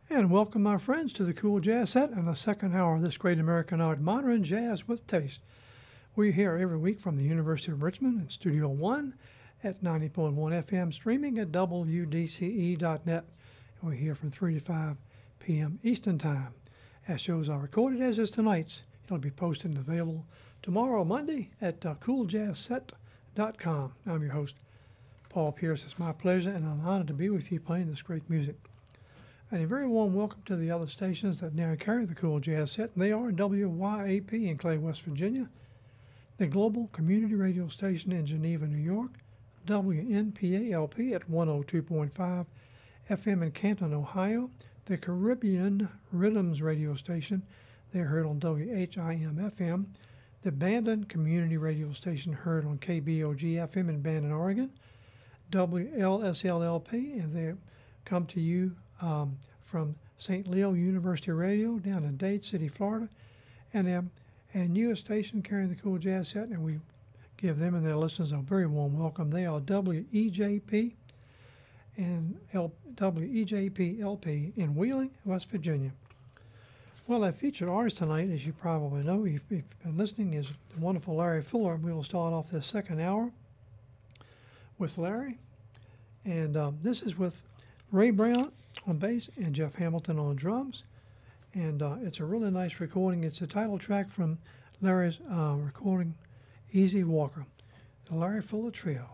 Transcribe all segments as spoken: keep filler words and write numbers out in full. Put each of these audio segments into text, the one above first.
And welcome, my friends, to the Cool Jazz Set and the second hour of this great American art, modern jazz with taste. We're here every week from the University of Richmond in Studio One at ninety point one F M, streaming at W D C E dot net. And we're here from three to five p m Eastern Time. As shows are recorded, as is tonight's, it'll be posted and available tomorrow, Monday, at uh, cool jazz set dot com. I'm your host, Paul Pierce. It's my pleasure and an honor to be with you playing this great music. And a very warm welcome to the other stations that now carry the Cool Jazz Set. And they are W Y A P in Clay, West Virginia, the Global Community Radio Station in Geneva, New York, W N P A L P at one oh two point five F M in Canton, Ohio, the Caribbean Rhythms Radio Station. They're heard on W H I M F M, the Bandon Community Radio Station heard on K B O G F M in Bandon, Oregon, W L S L L P, and they come to you Um, from Saint Leo University Radio down in Dade City, Florida, and um, a newest station carrying the Cool Jazz Set, and we give them and their listeners a very warm welcome. They are W E J P and L- W E J P L P in Wheeling, West Virginia. Well, our featured artist tonight, as you probably know, if you've been listening, is the wonderful Larry Fuller. We will start off this second hour with Larry, and um, this is with Ray Brown on bass and Jeff Hamilton on drums, and uh, it's a really nice recording. It's a title track from Larry's uh, recording, Easy Walker, the Larry Fuller Trio.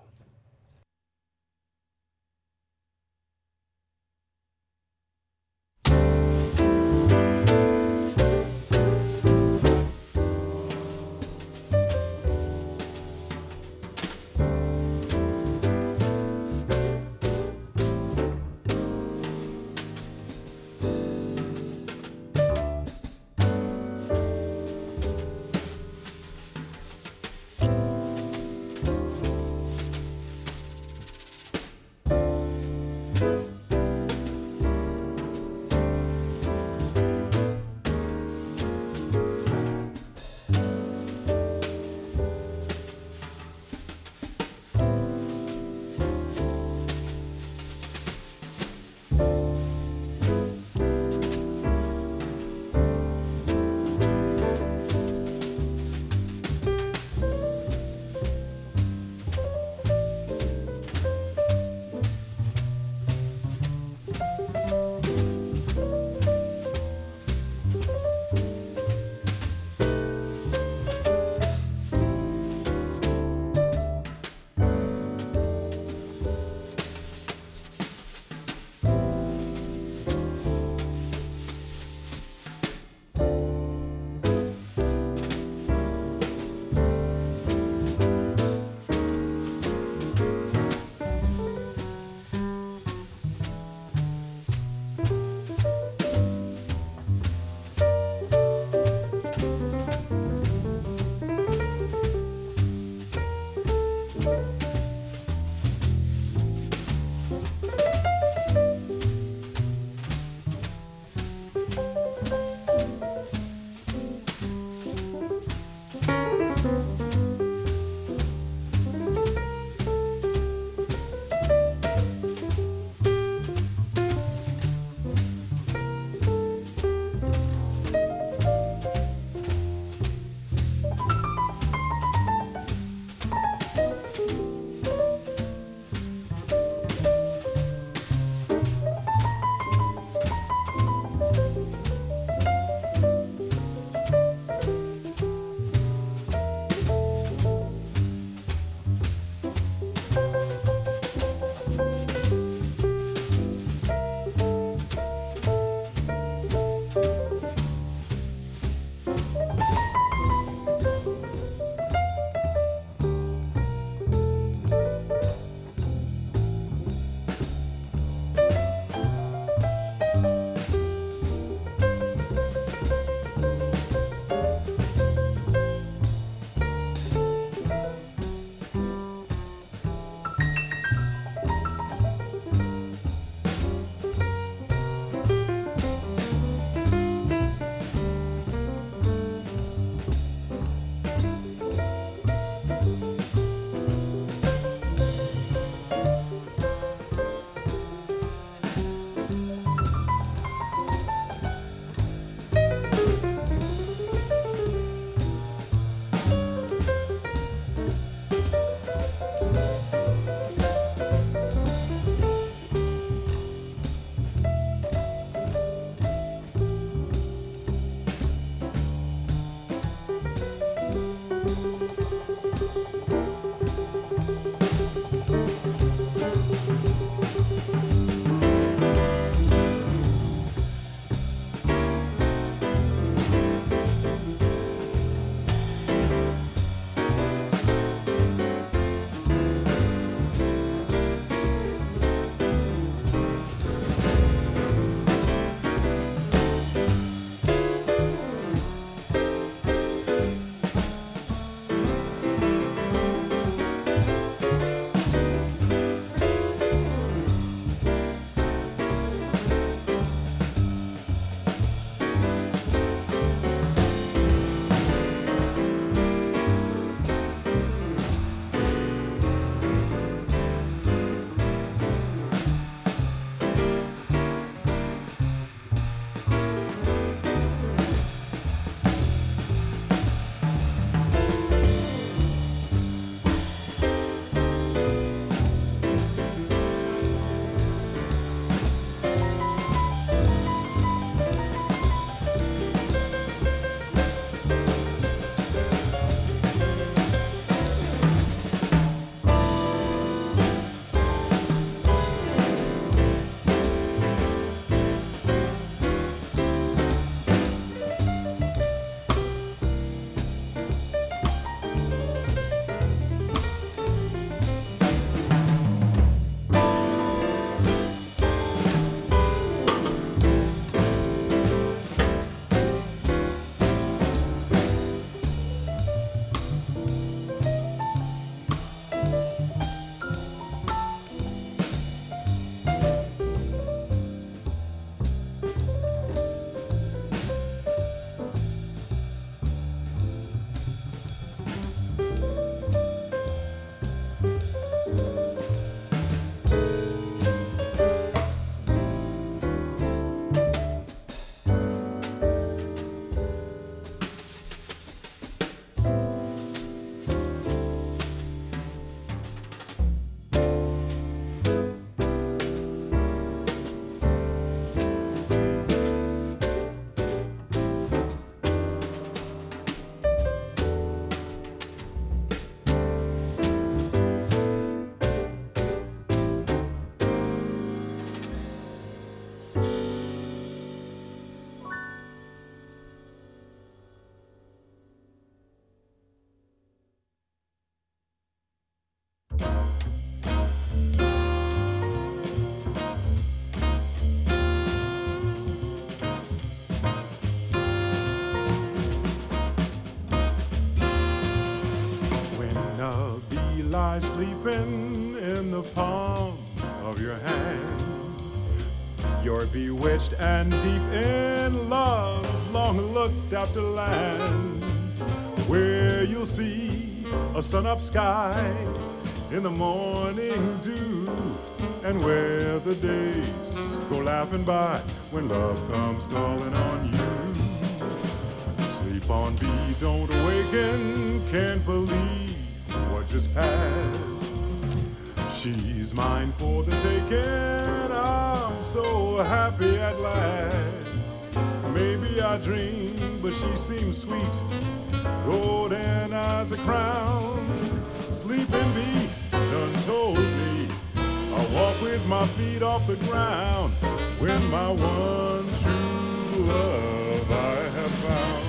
lie sleeping in the palm of your hand. You're bewitched and deep in love's long looked after land, where you'll see a sun-up sky in the morning dew, and where the days go laughing by when love comes calling on you. Sleep on, be, don't awaken, can't believe what just passed. She's mine for the taking, I'm so happy at last. Maybe I dream, but she seems sweet, golden as a crown. Sleeping bee done told me I walk with my feet off the ground when my one true love I have found.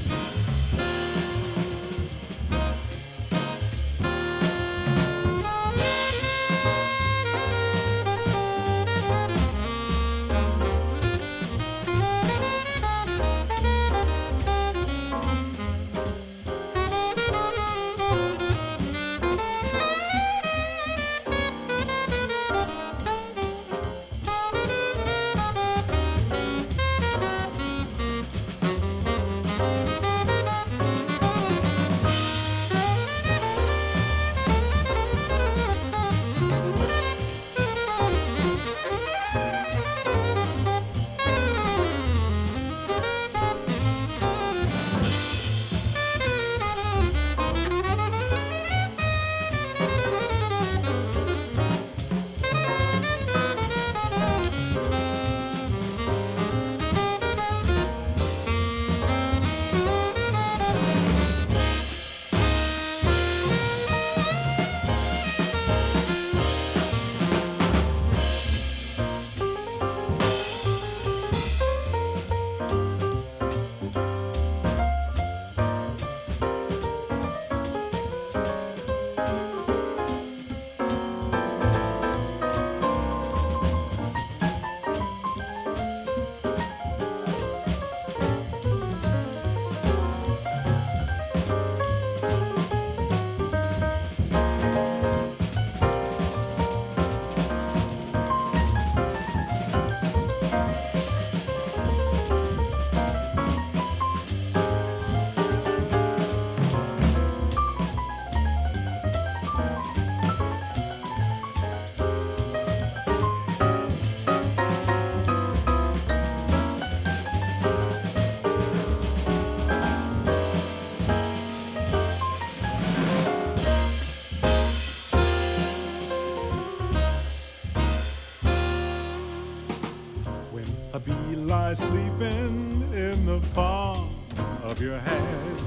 Sleeping in the palm of your hand,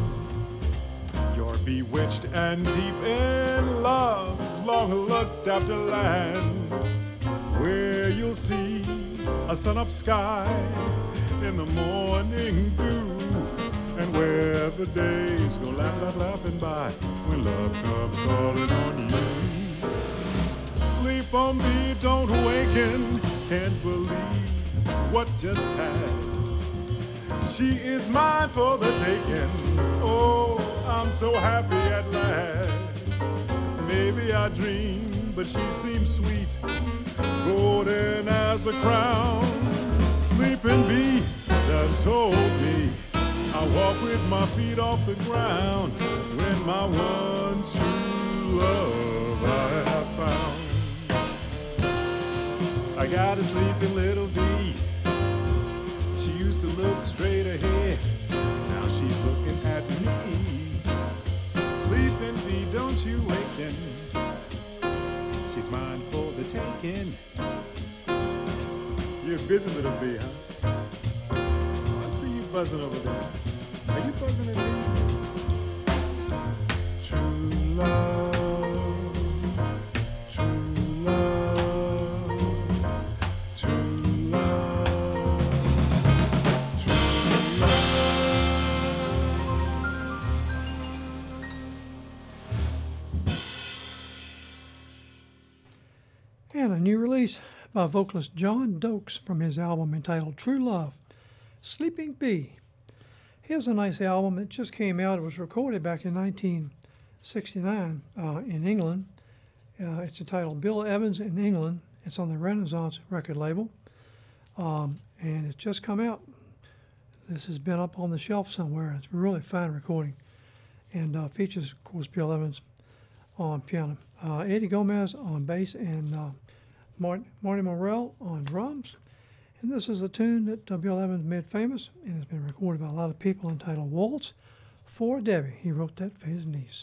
you're bewitched and deep in love's long looked after land, where you'll see a sun-up sky in the morning dew, and where the days go laugh, laugh, laughing by when love comes calling on you. Sleep on me, don't awaken, can't believe what just passed. She is mine for the taking. Oh, I'm so happy at last. Maybe I dream, but she seems sweet, golden as a crown. Sleeping bee done told me I walk with my feet off the ground when my one true love I have found. I got a sleeping little bee. She used to look straight ahead. Now she's looking at me. Sleeping bee, don't you waken. She's mine for the taking. You're a busy little bee, huh? I see you buzzing over there. Are you buzzing at me? True love, true love, true love, true love. And a new release by vocalist John Dokes from his album entitled True Love, Sleeping Bee. Here's a nice album that just came out. It was recorded back in nineteen sixty-nine uh, in England, Uh, it's entitled Bill Evans in England. It's on the Renaissance record label, um, and it's just come out. This has been up on the shelf somewhere. It's a really fine recording, and uh, features, of course, Bill Evans on piano, uh, Eddie Gomez on bass, and uh, Mart- Marty Morell on drums. And this is a tune that uh, Bill Evans made famous and has been recorded by a lot of people, entitled Waltz for Debbie. He wrote that for his niece.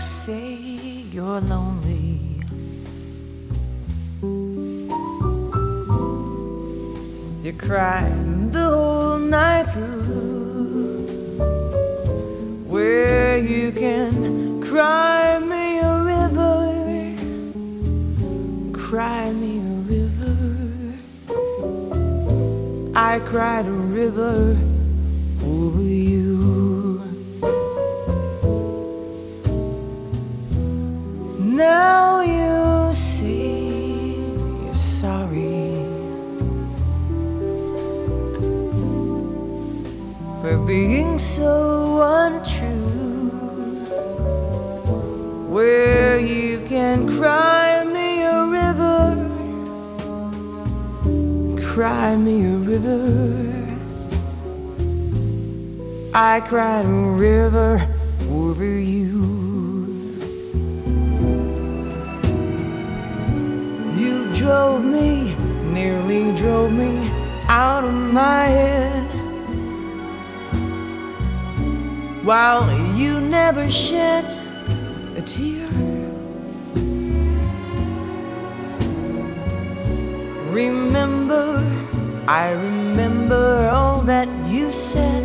say you're lonely, you cried the whole night through, where you can cry me a river, cry me a river. I cried a river over you. Now you say you're sorry for being so untrue, where you can cry me a river, cry me a river. I cried a river over you. You drove me, nearly drove me out of my head, while you never shed a tear. Remember, I remember all that you said.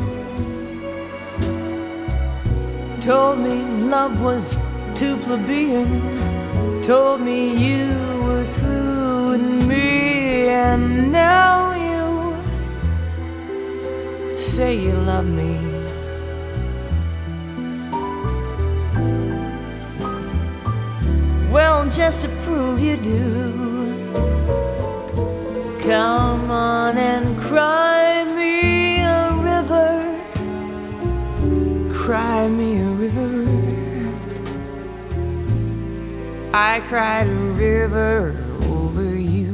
Told me love was too plebeian, told me you were through with me, and now you say you love me. Well, just to prove you do, come on and cry me a river, cry me a river. I cried a river over you.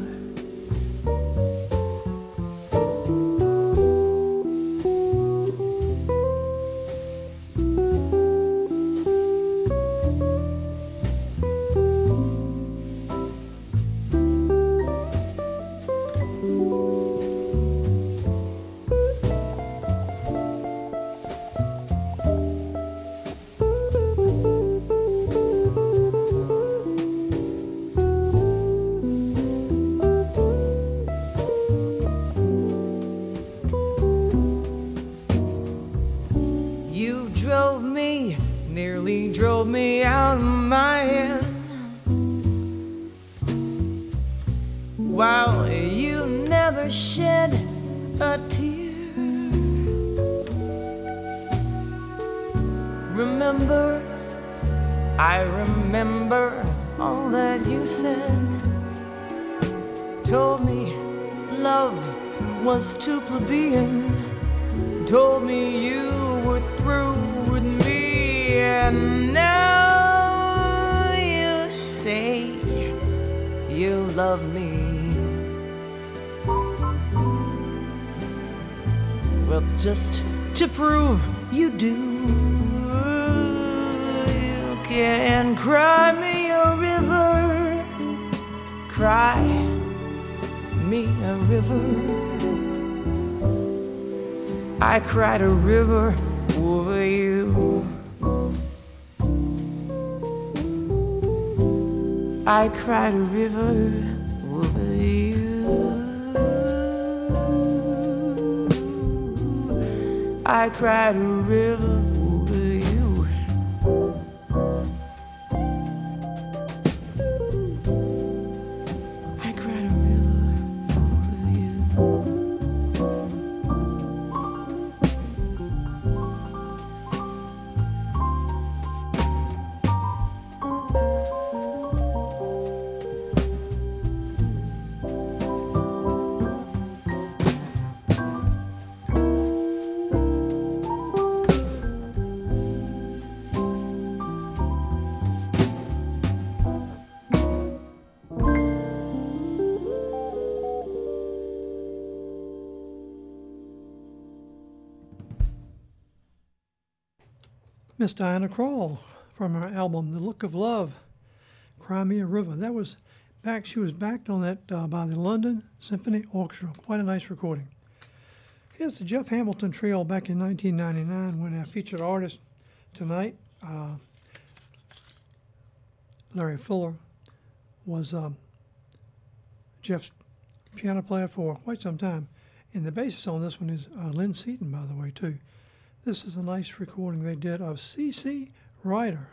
While you never shed a tear. Remember, I remember all that you said. Told me love was too plebeian, told me you were through with me, and now you say you love me. Well, just to prove you do, you can cry me a river, cry me a river. I cried a river over you. I cried a river over you. I cried a river over you. I cried a river over you. Miss Diana Krall from her album The Look of Love, Cry Me a River. That was back, she was backed on that uh, by the London Symphony Orchestra. Quite a nice recording. Here's the Jeff Hamilton Trio back in nineteen ninety-nine when our featured artist tonight, uh, Larry Fuller was um, Jeff's piano player for quite some time. And the bassist on this one is uh, Lynn Seaton, by the way, too. This is a nice recording they did of C C Ryder.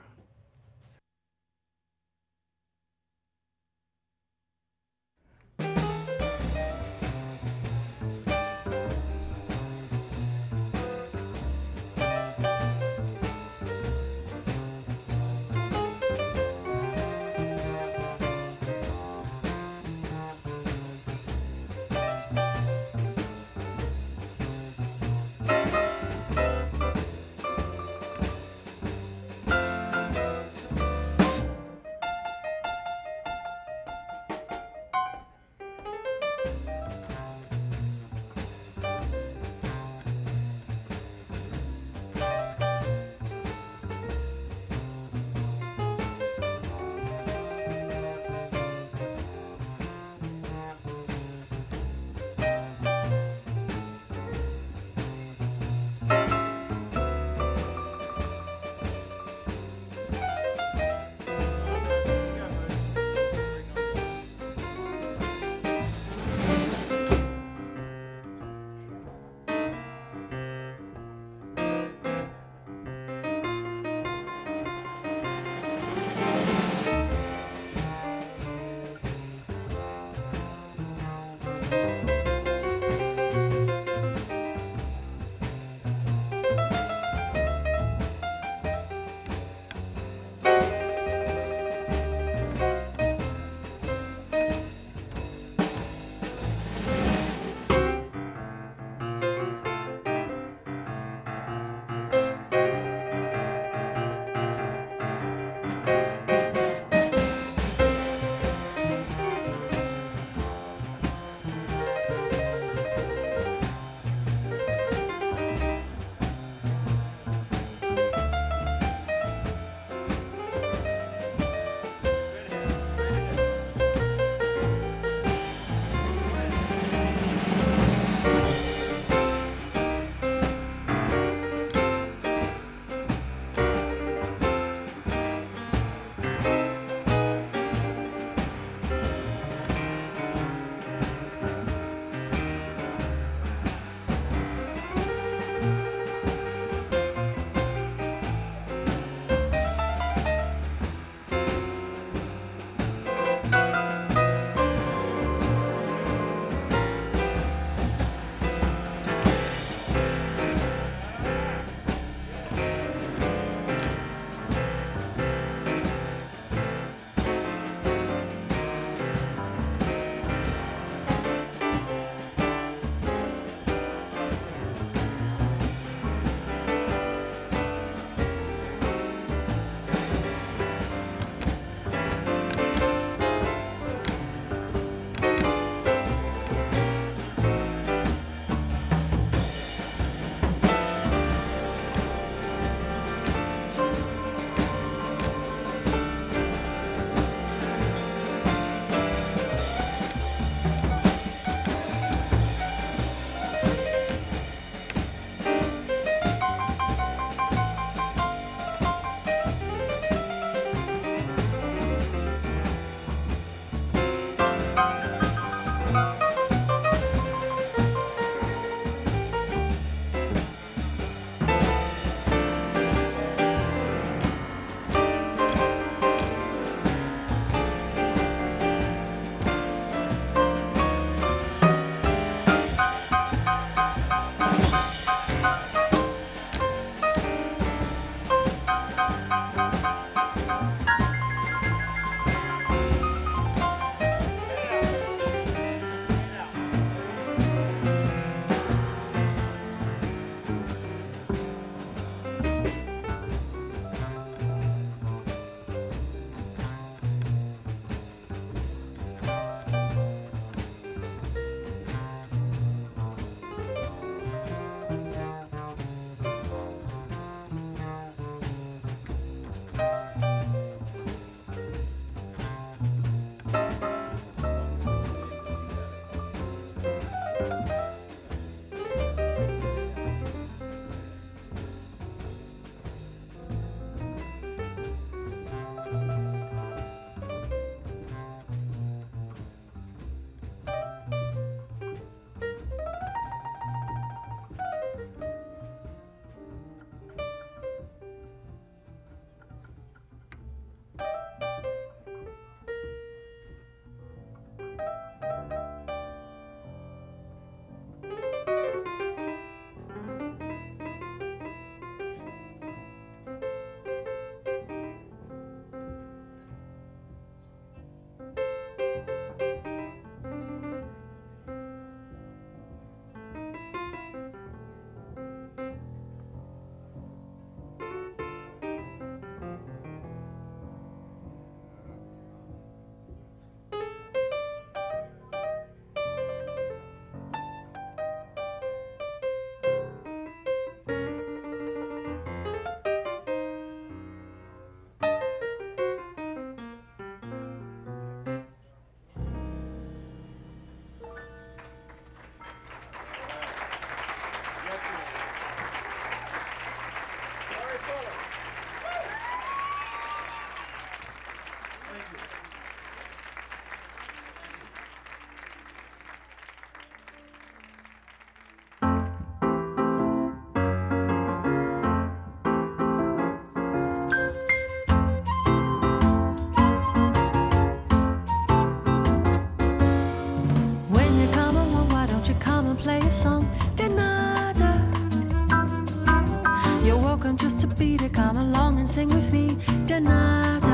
just to be to come along and sing with me. De nada.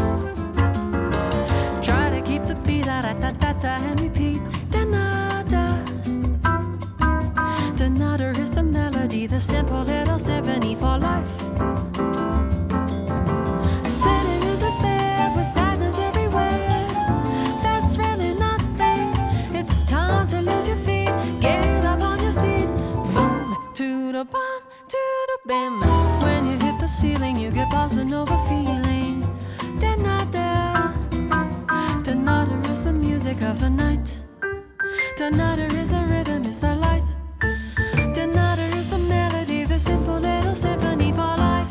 Try to keep the beat, da da da da da, and repeat. De nada. De nada is the melody, the simple little symphony for life. Sitting in despair with sadness everywhere. That's really nothing. It's time to lose your feet. Get up on your seat. Boom, to the bomb, to the bam. When you hit the ceiling, you get buzzing over feeling. De nada. De nada is the music of the night. De nada is the rhythm, is the light. De nada is the melody, the simple little symphony for life.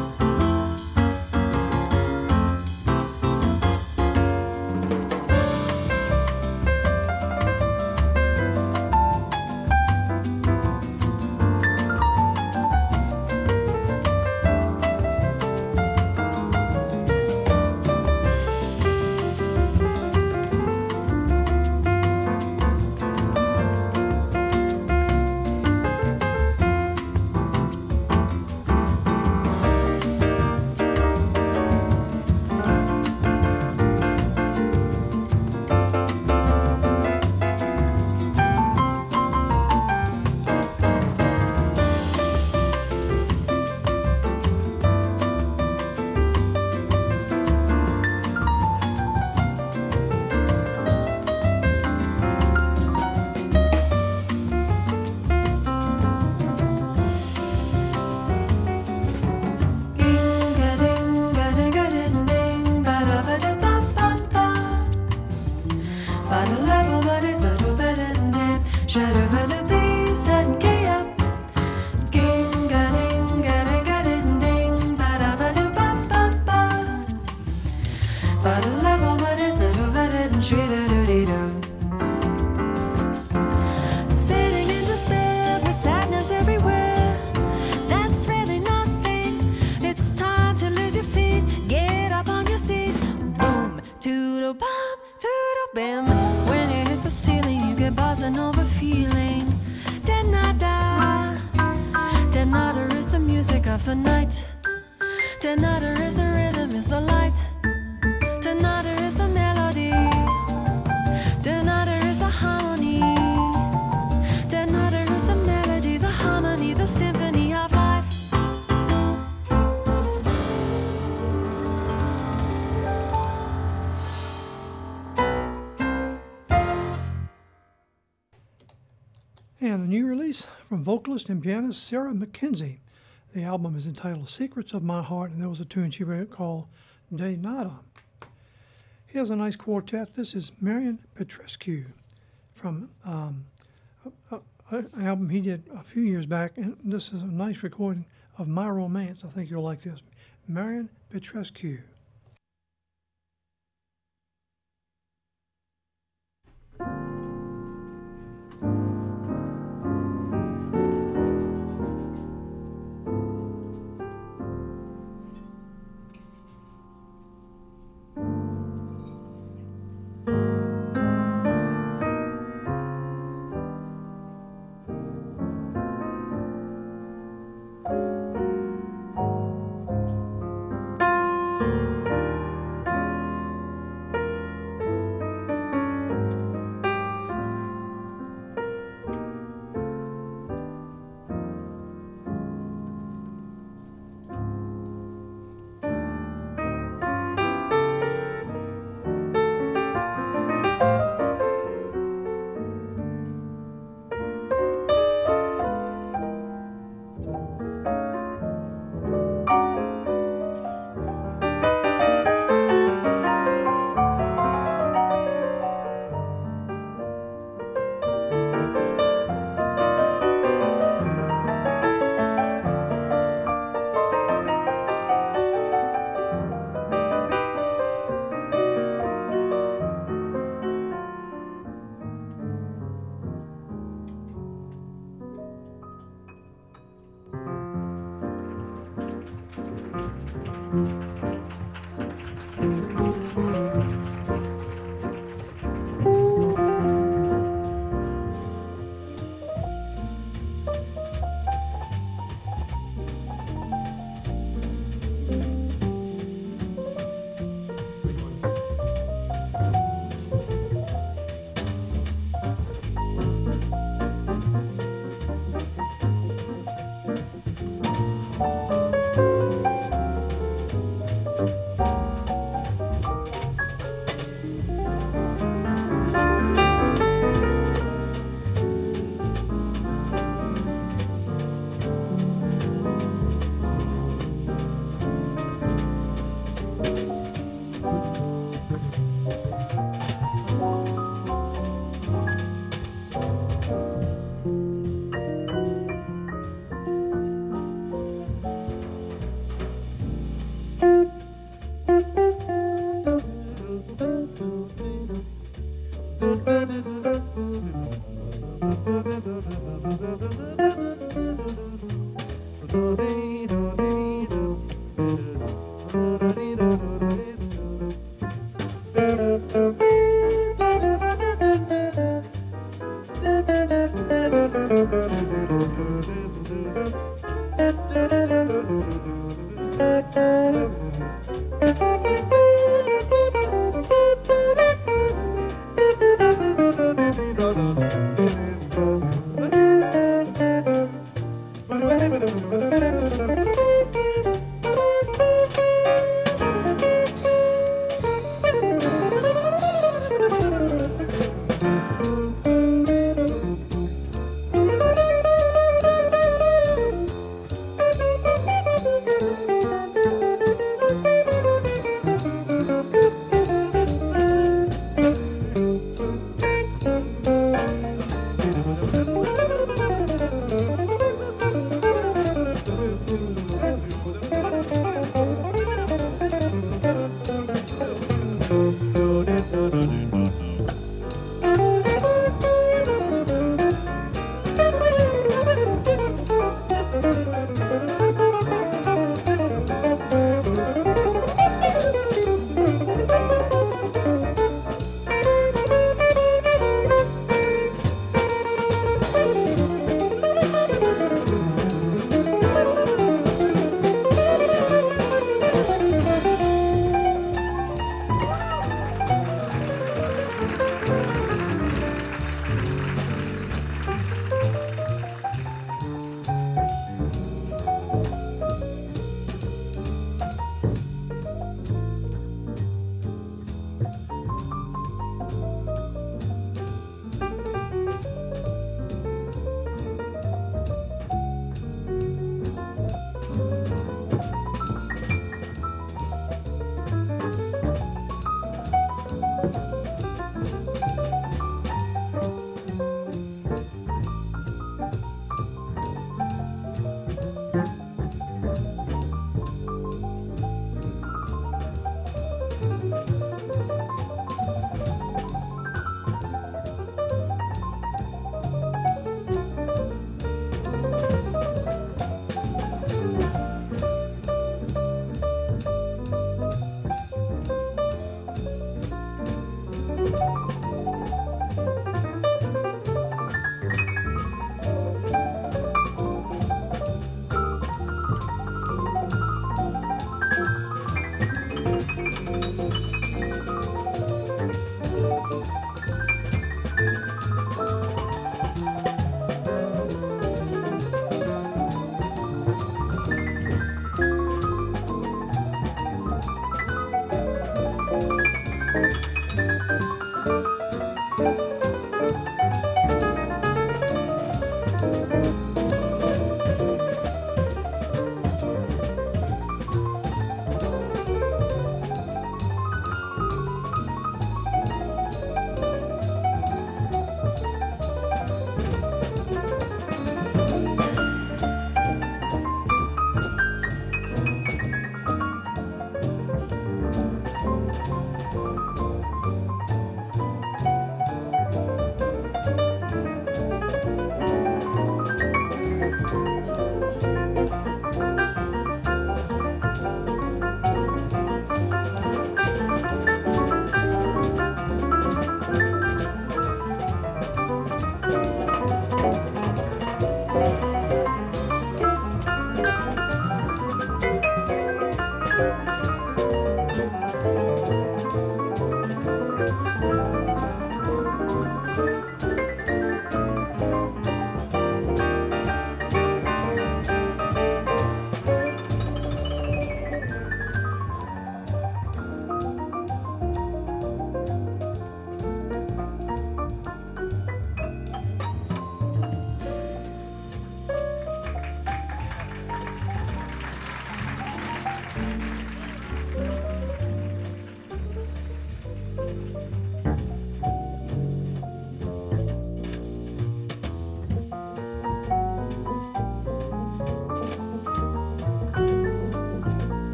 Sitting in despair with sadness everywhere. That's really nothing. It's time to lose your feet. Get up on your seat. Boom, to the bomb, to the bam. When you hit the ceiling, you get buzzing over feeling. De nada. De nada is the music of the night. De nada is the rhythm, is the light. De nada is the melody. De nada is the harmony. De nada is the melody, the harmony, the symphony of life. And a new release from vocalist and pianist Sarah McKenzie. The album is entitled Secrets of My Heart, and there was a tune she wrote called De Nada. Here's a nice quartet. This is Marian Petrescu from um, an album he did a few years back, and this is a nice recording of My Romance. I think you'll like this. Marian Petrescu.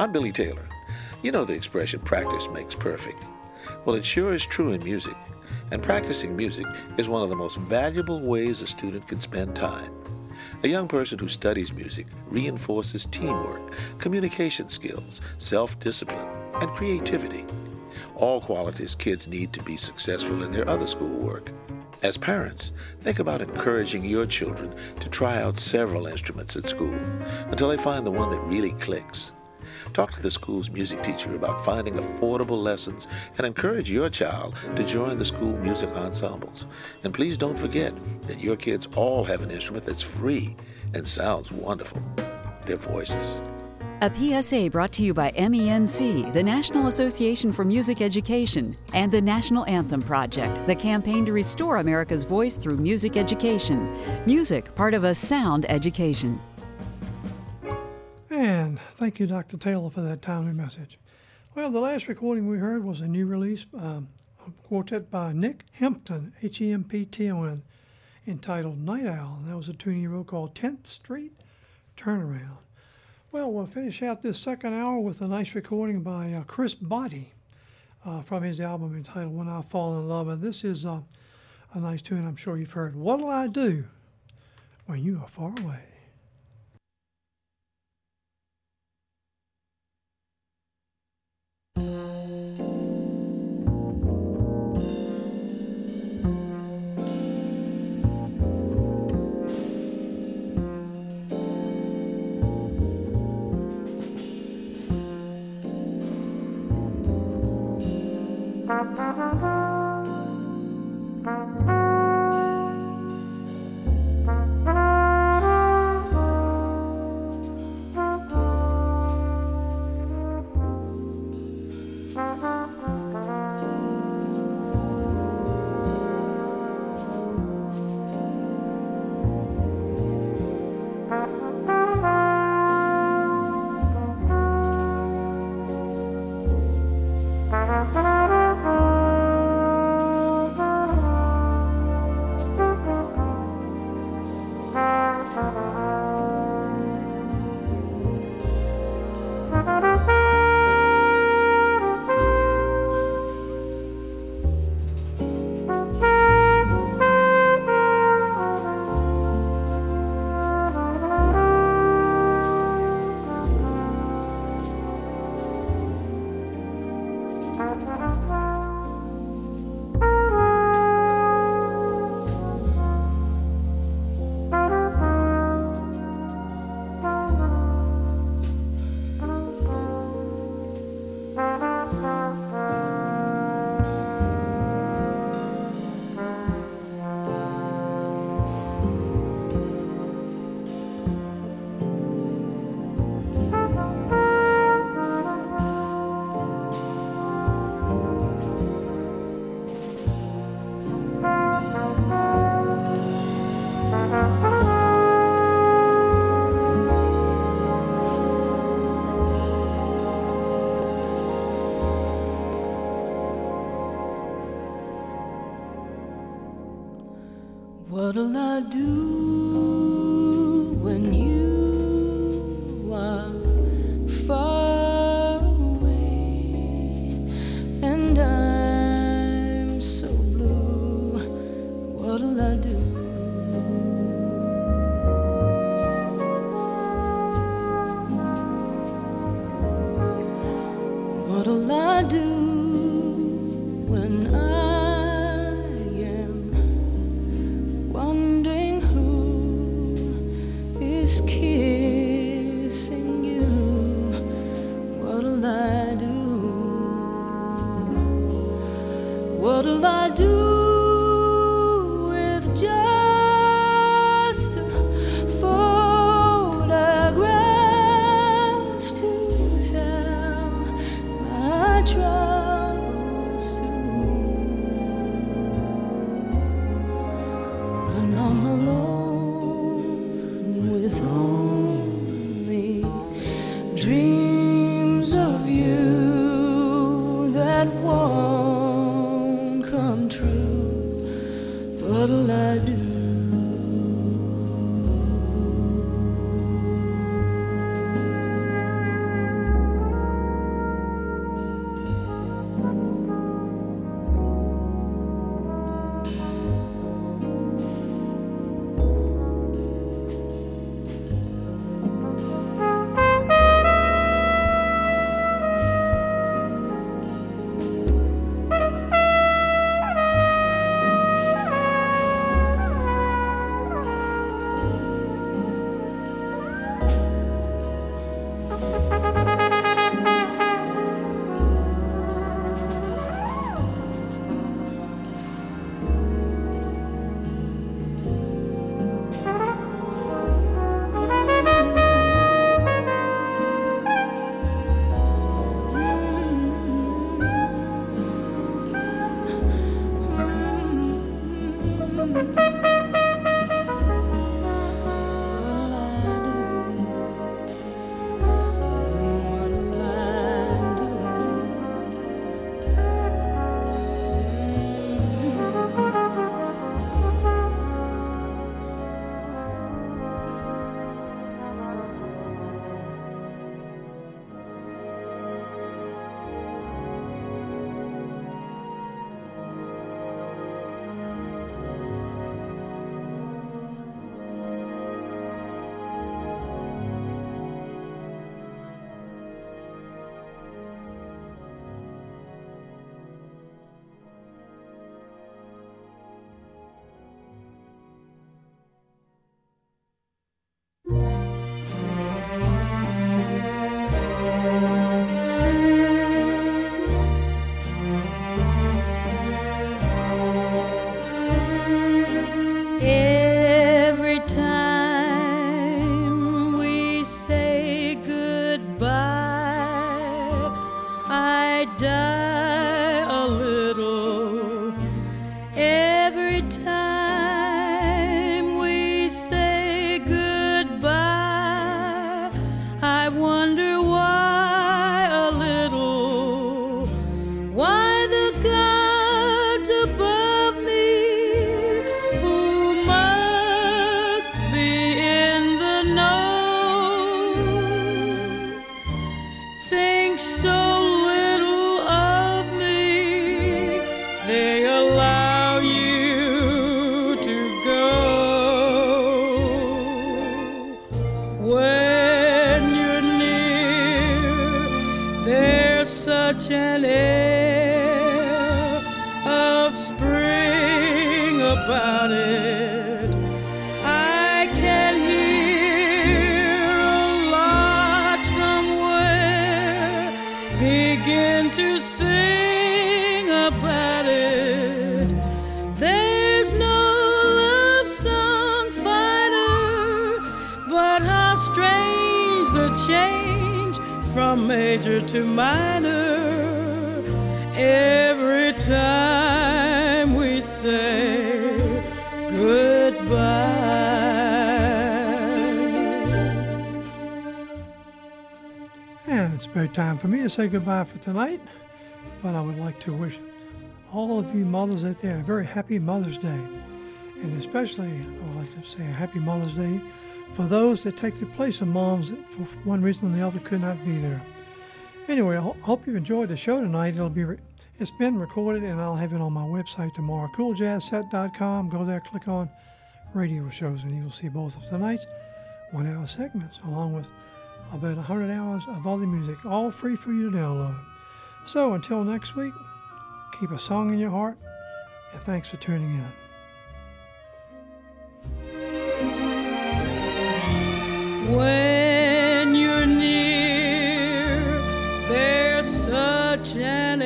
I'm Billy Taylor. You know the expression, practice makes perfect. Well, it sure is true in music. And practicing music is one of the most valuable ways a student can spend time. A young person who studies music reinforces teamwork, communication skills, self-discipline, and creativity. All qualities kids need to be successful in their other schoolwork. As parents, think about encouraging your children to try out several instruments at school until they find the one that really clicks. Talk to the school's music teacher about finding affordable lessons and encourage your child to join the school music ensembles. And please don't forget that your kids all have an instrument that's free and sounds wonderful, their voices. A P S A brought to you by M E N C, the National Association for Music Education, and the National Anthem Project, the campaign to restore America's voice through music education. Music, part of a sound education. And thank you, Doctor Taylor, for that timely message. Well, the last recording we heard was a new release, um, a quartet by Nick Hempton, H E M P T O N, entitled Night Owl. And that was a tune he wrote called tenth Street Turnaround. Well, we'll finish out this second hour with a nice recording by uh, Chris Botti uh, from his album entitled When I Fall in Love. And this is uh, a nice tune I'm sure you've heard. What'll I do when you are far away? What'll I do when you are far away and I'm so blue? What'll I do? What'll I do when I kissing you? What'll I do? What'll I do with just a photograph to tell my troubles to? When I'm alone with only dreams of you that won't come true, what'll I do? I die a little every time we say goodbye. I wonder why a little, why the gods above me, who must be in the know, think so little of me. They allow you to go. When you're near, there's such an air of spring about it. I can hear a lark somewhere begin to sing about it. There's no love song finer, but how strange the change from major to minor every time we say goodbye. And it's about time for me to say goodbye for tonight. But I would like to wish all of you mothers out there a very happy Mother's Day. And especially, I would like to say a happy Mother's Day for those that take the place of moms that for one reason or the other could not be there. Anyway, I ho- hope you enjoyed the show tonight. It'll be re- it's been recorded, and I'll have it on my website tomorrow, cool jazz set dot com. Go there, click on radio shows, and you'll see both of tonight's one-hour segments, along with about one hundred hours of other music, all free for you to download. So until next week, keep a song in your heart, and thanks for tuning in. When you're near, there's such an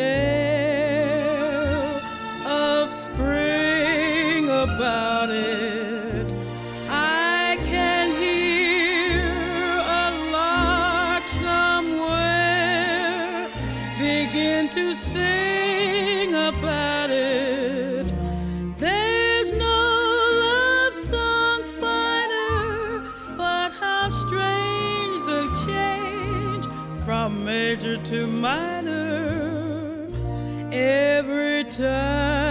air of spring about it. I can hear a lark somewhere begin to sing about it. There's no love song finer, but how strange the change from major to minor every time